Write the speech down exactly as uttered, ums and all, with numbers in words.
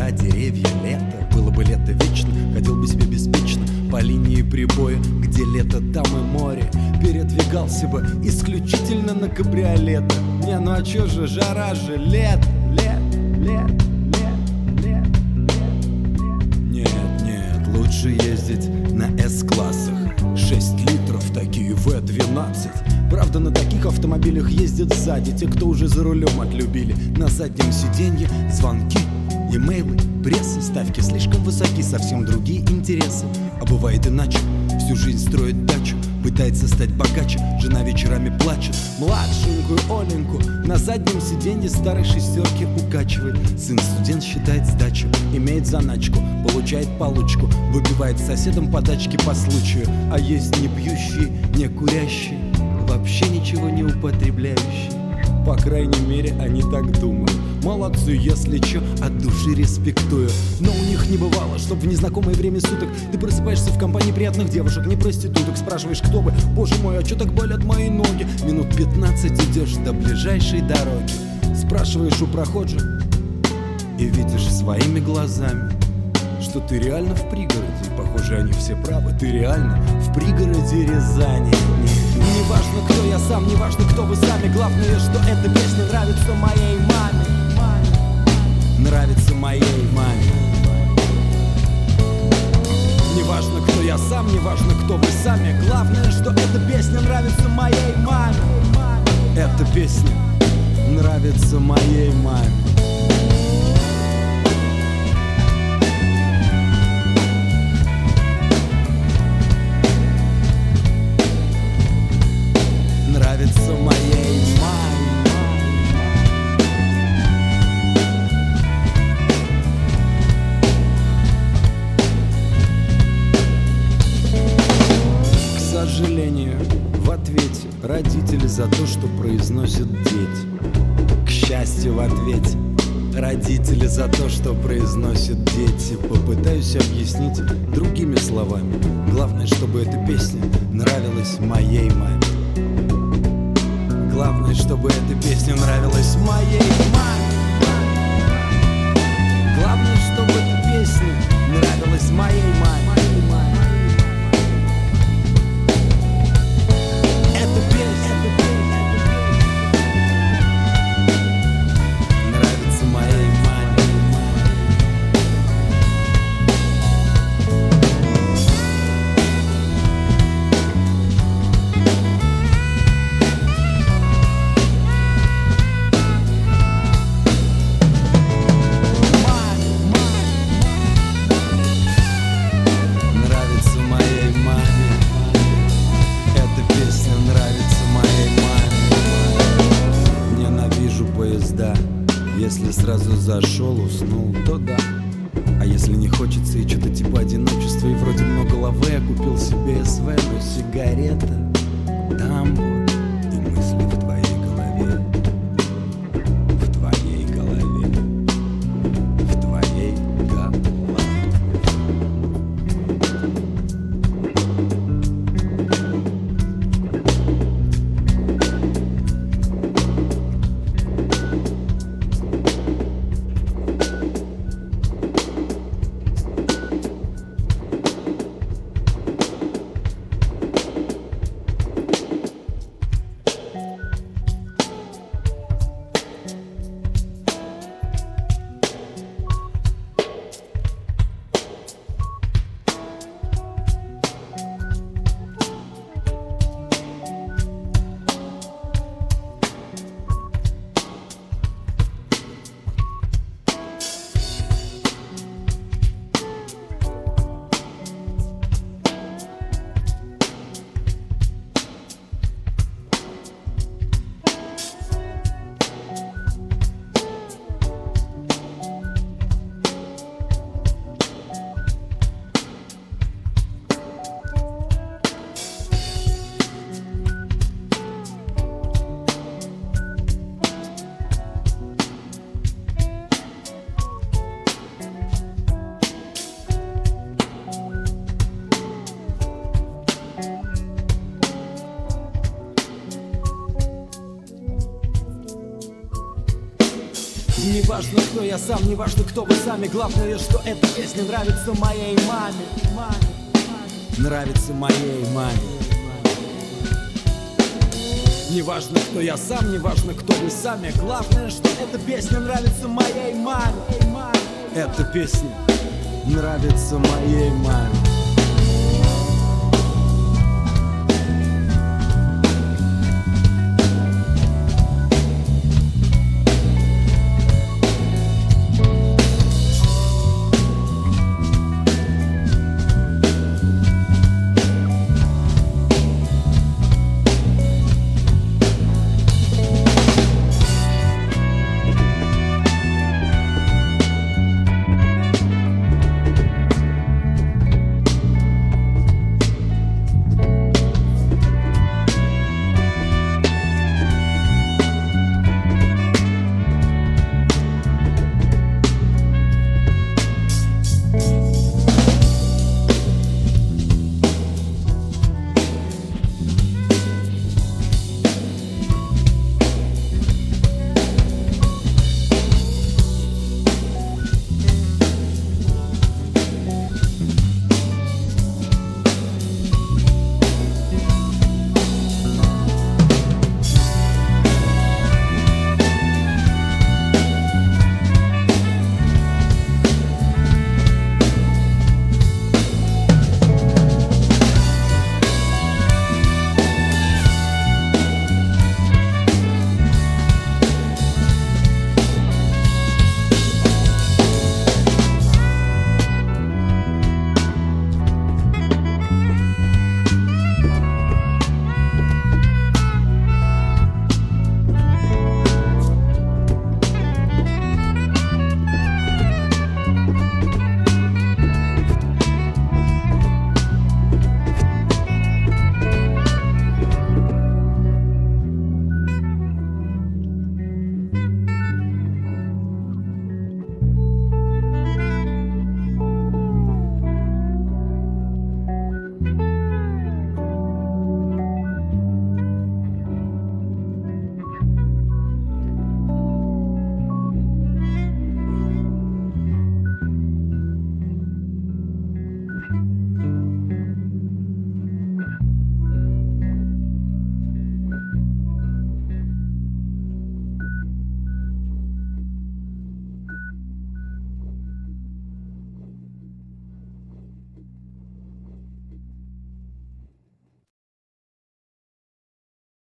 леса, деревья, лето. Было бы лето вечно, ходил бы себе беспечно по линии прибоя, где лето, там и море. Передвигался бы исключительно на кабриолета. Не, ну а чё же, жара же, лето, лето, лето, лето, лето. Нет, нет, лучше ездить на С-классах. Шесть литров, такие вэ двенадцать. Правда, на таких автомобилях ездят сзади те, кто уже за рулем отлюбили. На заднем сиденье звонки, имейлы, пресса. Ставки слишком высоки, совсем другие интересы. А бывает иначе, всю жизнь строит дачу, пытается стать богаче, жена вечерами плачет. Младшенькую Оленьку на заднем сиденье старой шестерки укачивает. Сын студент считает сдачу, имеет заначку, получает получку, выпивает с соседом подачки по случаю. А есть не пьющие, не курящие, вообще ничего не употребляющие. По крайней мере, они так думают. Молодцы, если чё, от души респектую. Но у них не бывало, чтоб в незнакомое время суток ты просыпаешься в компании приятных девушек, не проституток. Спрашиваешь, кто бы, боже мой, а чё так болят мои ноги? Минут пятнадцать идешь до ближайшей дороги. Спрашиваешь у прохожих и видишь своими глазами, что ты реально в пригороде. И, похоже, они все правы, ты реально в пригороде Рязани. Не важно, кто я сам, не важно, кто вы сами. Главное, что эта песня нравится моей маме. Нравится моей маме. Не важно, кто я сам, не важно, кто вы сами. Главное, что эта песня нравится моей маме. Эта песня нравится моей маме. Нравится моей маме. К сожалению, в ответе родители за то, что произносят дети. К счастью, в ответе родители за то, что произносят дети. Попытаюсь объяснить другими словами. Главное, чтобы эта песня нравилась моей маме. Главное, чтобы эта песня нравилась моей маме. Главное, чтобы эта песня нравилась моей маме. Эта песня нравится моей маме. Если сразу зашел, уснул, то да. А если не хочется и что-то типа одиночества, и вроде много лавы, я купил себе СВ, но сигарета, тамбур и мысли в твоей голове. В твоей голове. В твоей голове. важно, кто я сам, не важно, кто вы сами. Главное, что эта песня нравится моей маме. Нравится моей маме. Не важно, кто я сам, не важно, кто вы сами. Главное, что эта песня нравится моей маме. Эта песня нравится моей маме.